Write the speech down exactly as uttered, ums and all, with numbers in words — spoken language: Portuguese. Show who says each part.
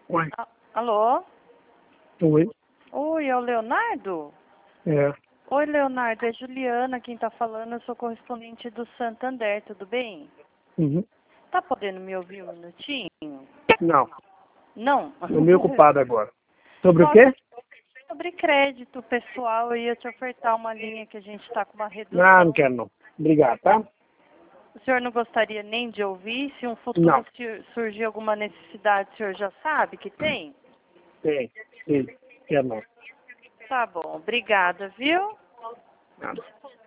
Speaker 1: Oi.
Speaker 2: A- Alô?
Speaker 1: Oi.
Speaker 2: Oi, é o Leonardo?
Speaker 1: É.
Speaker 2: Oi, Leonardo, é Juliana quem tá falando, eu sou correspondente do Santander, tudo bem?
Speaker 1: Uhum.
Speaker 2: Tá podendo me ouvir um minutinho?
Speaker 1: Não.
Speaker 2: Não?
Speaker 1: Estou meio ocupado agora. Sobre o
Speaker 2: Só
Speaker 1: quê?
Speaker 2: sobre crédito pessoal, eu ia te ofertar uma linha que a gente tá com uma
Speaker 1: Não,
Speaker 2: redução.
Speaker 1: não quero não. Obrigado, tá?
Speaker 2: O senhor não gostaria nem de ouvir? Se um futuro
Speaker 1: Não.
Speaker 2: sur- surgir alguma necessidade, o senhor já sabe que tem?
Speaker 1: Tem. Sim. Quero não.
Speaker 2: Tá bom, obrigada, viu?
Speaker 1: Nada.